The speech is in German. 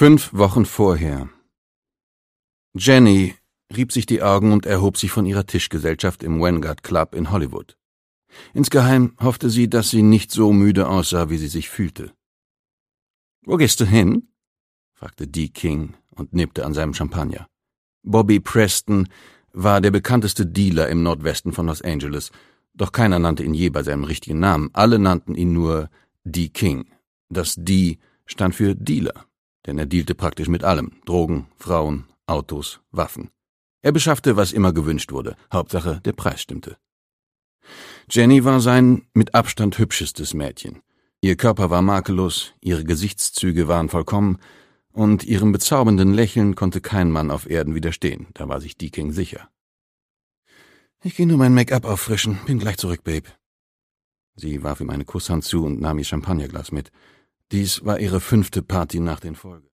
5 Wochen vorher. Jenny rieb sich die Augen und erhob sich von ihrer Tischgesellschaft im Vanguard Club in Hollywood. Insgeheim hoffte sie, dass sie nicht so müde aussah, wie sie sich fühlte. »Wo gehst du hin?« fragte Dee King und nippte an seinem Champagner. Bobby Preston war der bekannteste Dealer im Nordwesten von Los Angeles, doch keiner nannte ihn je bei seinem richtigen Namen. Alle nannten ihn nur Dee King. Das D stand für Dealer, denn er dealte praktisch mit allem: Drogen, Frauen, Autos, Waffen. Er beschaffte, was immer gewünscht wurde. Hauptsache, der Preis stimmte. Jenny war sein mit Abstand hübschestes Mädchen. Ihr Körper war makellos, ihre Gesichtszüge waren vollkommen, und ihrem bezaubernden Lächeln konnte kein Mann auf Erden widerstehen, da war sich Dee King sicher. »Ich gehe nur mein Make-up auffrischen, bin gleich zurück, Babe.« Sie warf ihm eine Kusshand zu und nahm ihr Champagnerglas mit. Dies war ihre 5. Party nach den Folgen.